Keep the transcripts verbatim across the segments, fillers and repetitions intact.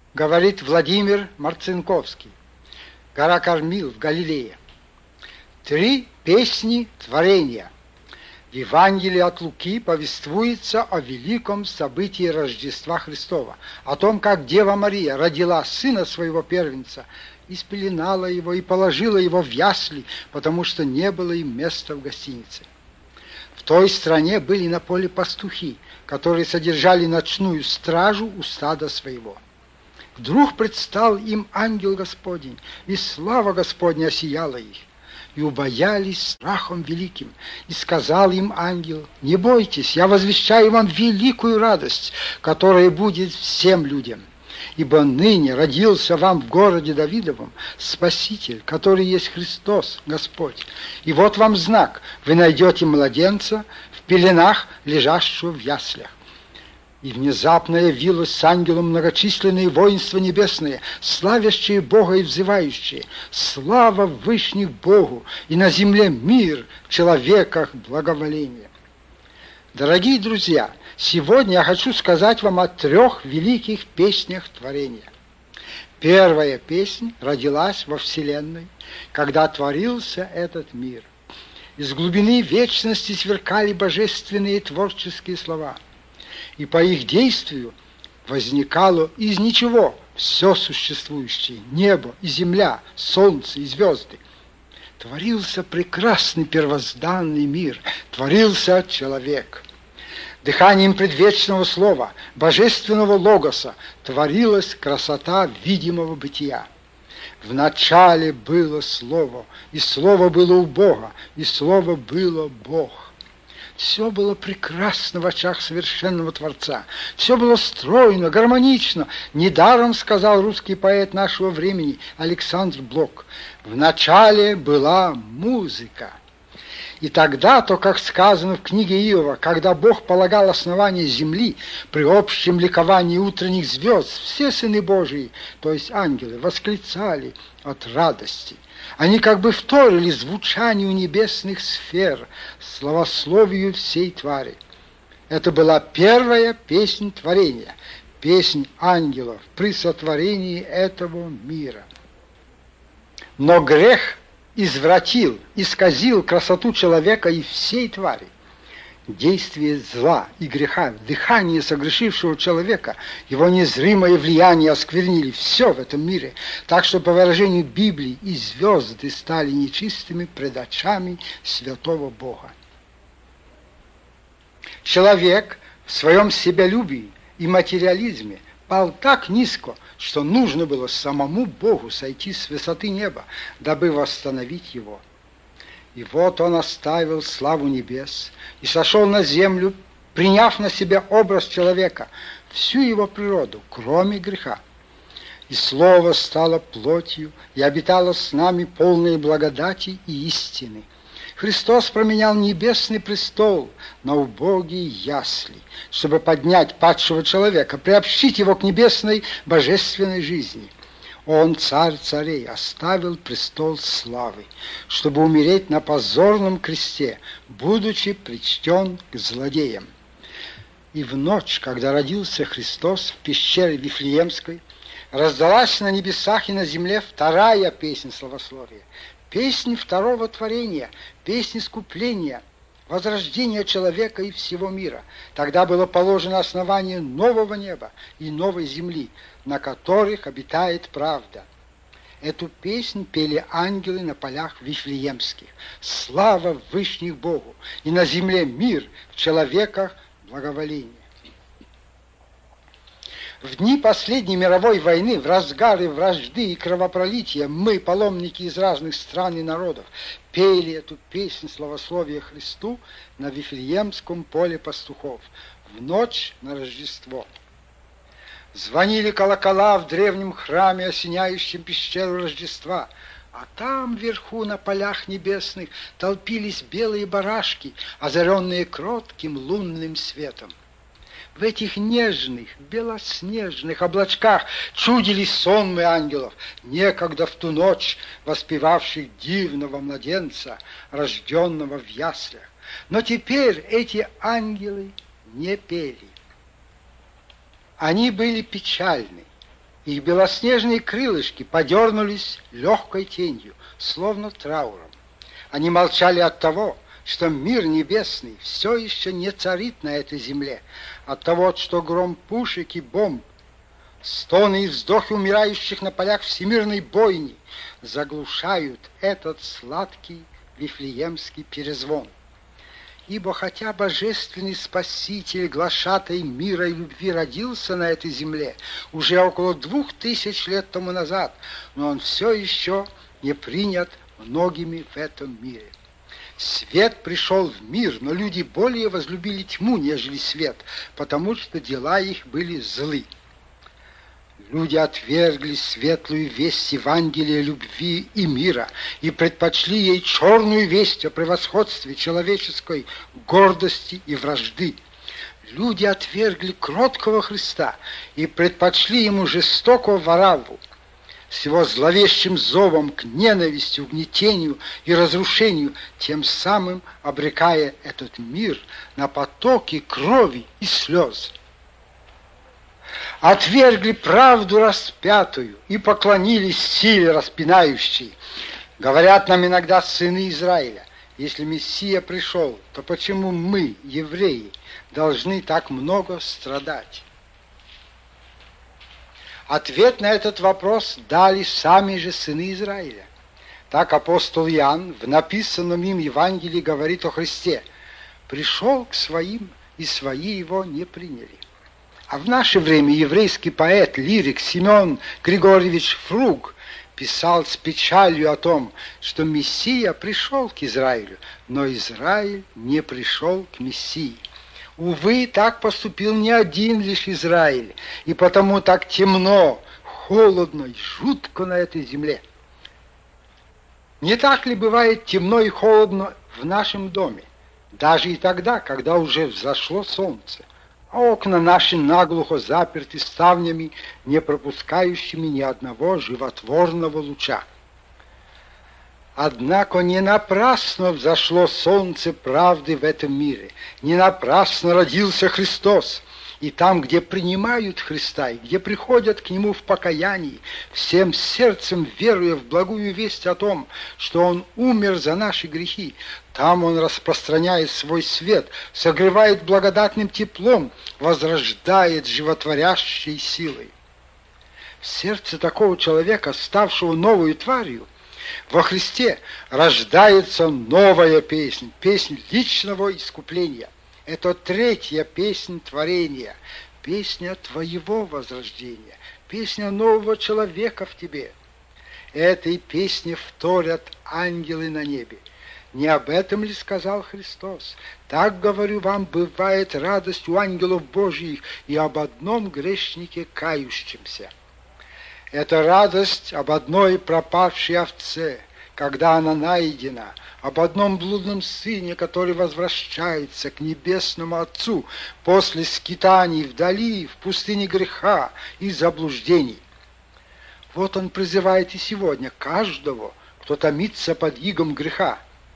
говорит Владимир Марцинковский, «Гора Кормил» в Галилее. Три песни творения. В Евангелии от Луки повествуется о великом событии Рождества Христова, о том, как Дева Мария родила сына своего первенца, и спеленала его, и положила его в ясли, потому что не было им места в гостинице. В той стране были на поле пастухи, которые содержали ночную стражу у стада своего. Вдруг предстал им ангел Господень, и слава Господня осияла их. И убоялись страхом великим. И сказал им ангел: не бойтесь, я возвещаю вам великую радость, которая будет всем людям. Ибо ныне родился вам в городе Давидовом Спаситель, который есть Христос, Господь. И вот вам знак: вы найдете младенца в пеленах, лежащего в яслях. И внезапно явилось с ангелом многочисленные воинства небесные, славящие Бога и взывающие: слава вышних Богу, и на земле мир, в человеках благоволение. Дорогие друзья, сегодня я хочу сказать вам о трех великих песнях творения. Первая песня родилась во Вселенной, когда творился этот мир. Из глубины вечности сверкали божественные творческие слова. И по их действию возникало из ничего все существующее: небо и земля, солнце и звезды. Творился прекрасный первозданный мир, творился человек. Дыханием предвечного слова, божественного логоса, творилась красота видимого бытия. В начале было Слово, и Слово было у Бога, и Слово было Бог. Все было прекрасно в очах совершенного Творца. Все было стройно, гармонично. Недаром сказал русский поэт нашего времени Александр Блок: в начале была музыка. И тогда-то, как сказано в книге Иова, когда Бог полагал основание земли, при общем ликовании утренних звезд, все сыны Божии, то есть ангелы, восклицали от радости. Они как бы вторили звучанию небесных сфер, славословию всей твари. Это была первая песнь творения, песнь ангелов при сотворении этого мира. Но грех извратил, исказил красоту человека и всей твари. Действие зла и греха, дыхание согрешившего человека, его незримое влияние осквернили все в этом мире, так что, по выражению Библии, и звезды стали нечистыми пред очами святого Бога. Человек в своем себялюбии и материализме пал так низко, что нужно было самому Богу сойти с высоты неба, дабы восстановить его. И вот он оставил славу небес и сошел на землю, приняв на себя образ человека, всю его природу, кроме греха. И Слово стало плотью и обитало с нами полной благодати и истины. Христос променял небесный престол на убогие ясли, чтобы поднять падшего человека, приобщить его к небесной божественной жизни. Он, царь царей, оставил престол славы, чтобы умереть на позорном кресте, будучи причтен к злодеям. И в ночь, когда родился Христос в пещере Вифлеемской, раздалась на небесах и на земле вторая песнь славословия, песнь второго творения, песнь искупления, возрождения человека и всего мира. Тогда было положено основание нового неба и новой земли, на которых обитает правда. Эту песнь пели ангелы на полях Вифлеемских. Слава вышних Богу, и на земле мир, в человеках благоволение. В дни последней мировой войны, в разгаре вражды и кровопролития, мы, паломники из разных стран и народов, пели эту песнь славословия Христу на Вифлеемском поле пастухов в ночь на Рождество. Звонили колокола в древнем храме, осеняющем пещеру Рождества, а там вверху на полях небесных толпились белые барашки, озаренные кротким лунным светом. В этих нежных, белоснежных облачках чудились сонмы ангелов, некогда в ту ночь воспевавших дивного младенца, рожденного в яслях. Но теперь эти ангелы не пели. Они были печальны, Их белоснежные крылышки подернулись легкой тенью, словно трауром. Они молчали от того, что мир небесный все еще не царит на этой земле, от того, что гром пушек и бомб, стоны и вздохи умирающих на полях всемирной бойни заглушают этот сладкий вифлеемский перезвон. Ибо хотя божественный Спаситель, глашатай мира и любви, родился на этой земле уже около двух тысяч лет тому назад, но он все еще не принят многими в этом мире. Свет пришел в мир, но люди более возлюбили тьму, нежели свет, потому что дела их были злы. Люди отвергли светлую весть Евангелия любви и мира и предпочли ей черную весть о превосходстве человеческой гордости и вражды. Люди отвергли кроткого Христа и предпочли ему жестокого Варавву с его зловещим зовом к ненависти, угнетению и разрушению, тем самым обрекая этот мир на потоки крови и слез. Отвергли правду распятую и поклонились силе распинающей. Говорят нам иногда сыны Израиля: если Мессия пришел, то почему мы, евреи, должны так много страдать? Ответ на этот вопрос дали сами же сыны Израиля. Так апостол Иоанн в написанном им Евангелии говорит о Христе: «Пришел к своим, и свои его не приняли». А в наше время еврейский поэт, лирик Семен Григорьевич Фруг писал с печалью о том, что Мессия пришел к Израилю, но Израиль не пришел к Мессии. Увы, так поступил не один лишь Израиль, и потому так темно, холодно и жутко на этой земле. Не так ли бывает темно и холодно в нашем доме, даже и тогда, когда уже взошло солнце? А окна наши наглухо заперты ставнями, не пропускающими ни одного животворного луча. Однако не напрасно взошло солнце правды в этом мире, не напрасно родился Христос. И там, где принимают Христа, и где приходят к Нему в покаянии, всем сердцем веруя в благую весть о том, что Он умер за наши грехи, там Он распространяет свой свет, согревает благодатным теплом, возрождает животворящей силой. В сердце такого человека, ставшего новой тварью, во Христе рождается новая песнь, песнь личного искупления. Это третья песнь творения, песня твоего возрождения, песня нового человека в тебе. Этой песне вторят ангелы на небе. Не об этом ли сказал Христос? Так, говорю вам, бывает радость у ангелов Божьих и об одном грешнике кающемся. Это радость об одной пропавшей овце, когда она найдена, об одном блудном сыне, который возвращается к небесному Отцу после скитаний вдали, в пустыне греха и заблуждений. Вот он призывает и сегодня каждого, кто томится под игом греха.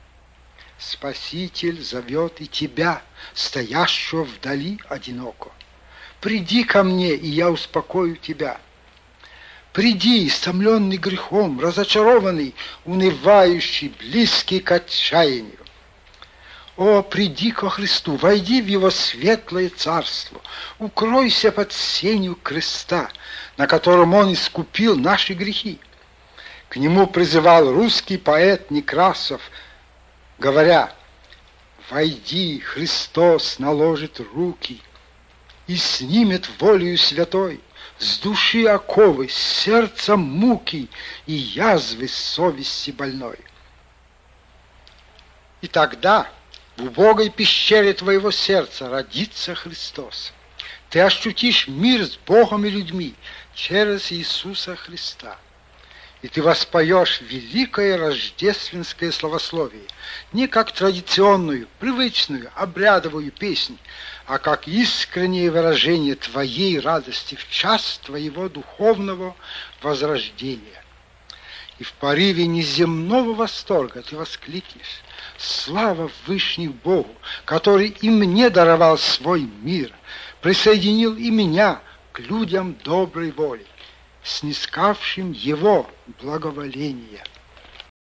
Спаситель зовет и тебя, стоящего вдали одиноко. Приди ко мне, и я успокою тебя. Приди, истомленный грехом, разочарованный, унывающий, близкий к отчаянию. О, приди ко Христу, войди в Его светлое царство, укройся под сенью креста, на котором Он искупил наши грехи. К Нему призывал русский поэт Некрасов, говоря: «Войди, Христос наложит руки и снимет волею святой с души оковы, с сердца муки и язвы совести больной». И тогда в убогой пещере твоего сердца родится Христос. Ты ощутишь мир с Богом и людьми через Иисуса Христа. И ты воспоешь великое рождественское славословие не как традиционную, привычную, обрядовую песнь, а как искреннее выражение твоей радости в час твоего духовного возрождения. И в порыве неземного восторга ты воскликнешь: «Слава Вышний Богу, который и мне даровал свой мир, присоединил и меня к людям доброй воли. снискавшим его благоволение.